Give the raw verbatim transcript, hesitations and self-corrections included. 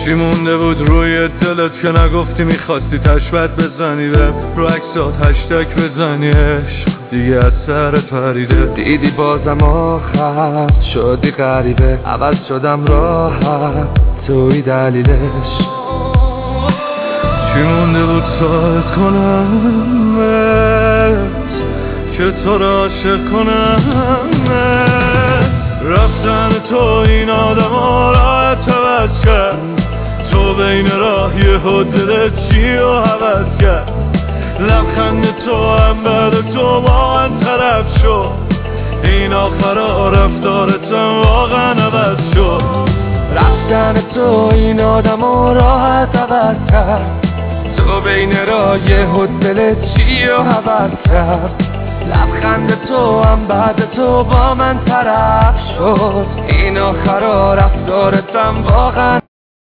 چی مونده بود روی دلت که نگفتی میخواستی تشبت بزنی به رو عکسات هشتگ بزنی عشق دیگه از سرت پریده. دیدی بازم آخر شدی غریبه، عوض شدم راحت توی دلیلش. چی مونده بود ساعت کنم که تو را عاشق کنم. رفتن تو این آدم ها راحت عوض کرد، تو بین راه یه دلت چی رو عوض کرد. لبخند تو هم بعد تو با من طرف شد، این آخرا رفتارتم واقعا عوض شد. رفتن تو این آدم ها راحت عوض کرد، تو بین راه یه دلت چی رو عوض کرد. لبخند تو هم بعد تو با من طرف شد، این آخرا رفتارتم واقعا